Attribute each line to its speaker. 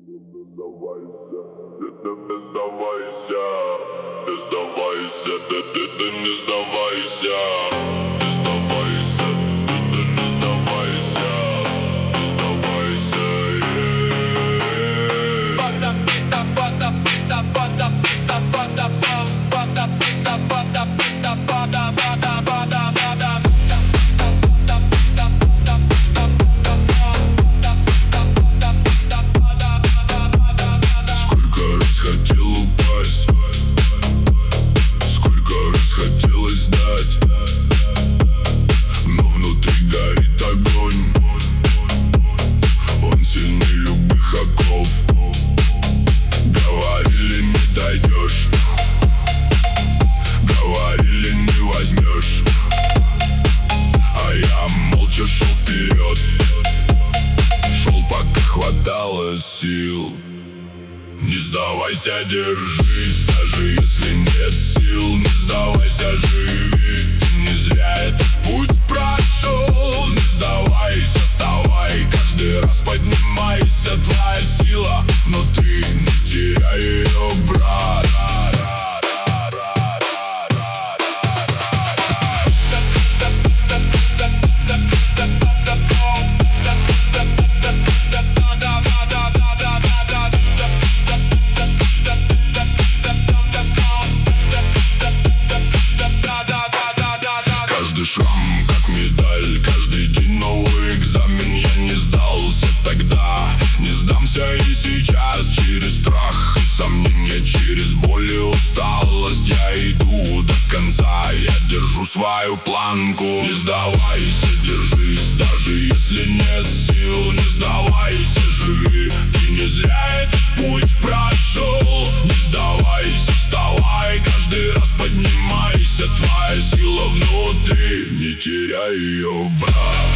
Speaker 1: Ты не сдавайся, не сдавайся, ты не сдавайся, не сдавайся, Сколько раз хотел упасть, сколько раз хотелось сдать, но внутри горит огонь, он сильнее любых оков. Говорили, не дойдешь, говорили, не возьмешь, а я молча шел вперед, шел, пока хватало сил. Не сдавайся, держись, даже если нет сил. Не сдавайся, живи, ты не зря этот путь прошел. Не сдавайся, вставай, каждый раз поднимайся. Твоя сила внутри, не теряй ее, брат. Каждый шрам как медаль, каждый день новый экзамен. Я не сдался тогда, не сдамся и сейчас. Через страх и сомнения, через боль и усталость я иду до конца, я держу свою планку. Не сдавайся, держись, даже если нет сил. Не сдавайся, живи, ты не зря этот путь прошел. Не сдавайся, вставай, каждый раз поднимайся. Твоя сила внутри, не теряй ее, брат.